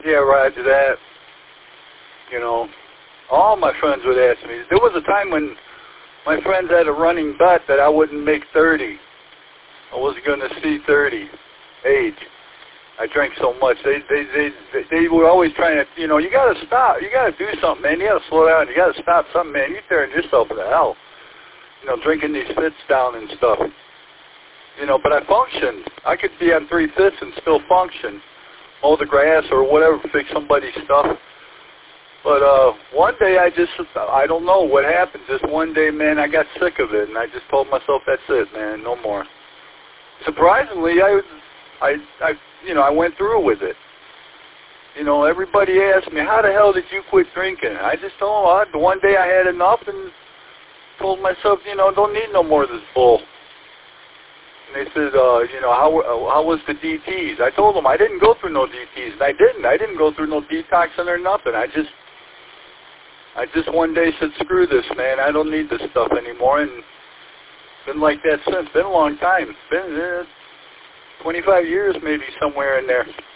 Yeah, roger that. You know, all my friends would ask me. There was a time when my friends had a running bet that I wouldn't make 30. I wasn't going to see 30 age. I drank so much. They were always trying to, you know, you got to stop. You got to do something, man. You got to slow down. You got to stop something, man. You're tearing yourself to hell. You know, drinking these fits down and stuff. You know, but I functioned. I could be on 3 fifths and still function. Mow the grass or whatever, fix somebody's stuff. But one day I don't know what happened. Just one day, man, I got sick of it, and I just told myself, that's it, man, no more. Surprisingly, I went through with it. You know, everybody asked me, how the hell did you quit drinking? I just told them, one day I had enough and told myself, you know, don't need no more of this bull. And they said, you know, how was the DTs? I told them I didn't go through no DTs, and I didn't go through no detoxing or nothing. I just one day said, screw this, man. I don't need this stuff anymore, and been like that since. Been a long time. Been 25 years maybe, somewhere in there.